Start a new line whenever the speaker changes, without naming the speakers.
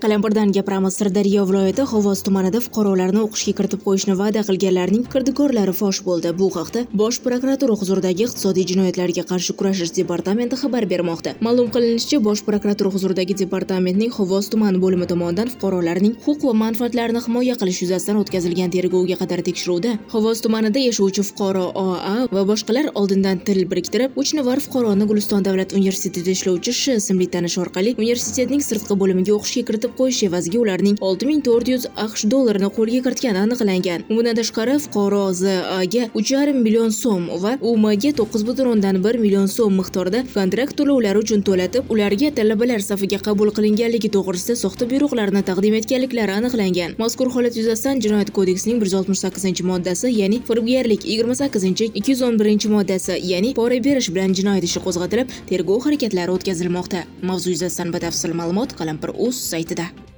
Qalampirdan gapiramiz. Sirdaryo viloyati Xovos tumanida fuqarolarni o'qishga kiritib qo'yishni va'da qilganlarning kirdikorlari fosh bo'ldi. Bu haqda Bosh prokuratura huzuridagi iqtisodiy jinoyatlarga qarshi kurashish departamenti xabar bermoqda. Ma'lum qilinishicha, Bosh prokuratura huzuridagi departamentning Xovos tumani bo'limi tomonidan fuqarolarning huquq va manfaatlarini himoya qilish yuzasidan o'tkazilgan tergovga qadar tekshiruvda Xovos tumanida yashovchi fuqaro O.A. va boshqalar oldindan til biriktirib, 3 nafar fuqaroni Guliston davlat universitetida ishlovchi Sh. ismli tanish orqali universitetning sirtqi bo'limiga o'qishga kiritib qo'yish evaziga ularning 6400 AQSh dollarini qo'lga kiritgani aniqlangan. Bundan tashqari fuqaro Z.A.ga 3,5 million so'm va U.M.ga 9,1 million so'm miqdorida kontrakt to'lovlari uchun to'latib, ularga talabalar safiga qabul qilinganligi to'g'risida soxta buyruqlarni taqdim etganliklari aniqlangan. Mazkur holat yuzasidan Jinoyat kodeksining 168-moddasi, ya'ni firibgarlik, 28-211-moddasi, ya'ni pora berish bilan jinoyat ishi qo'zg'atilib, tergov harakatlari o'tkazilmoqda. Mavzu yuzasidan batafsil ma'lumot Qalampir.uz saytida.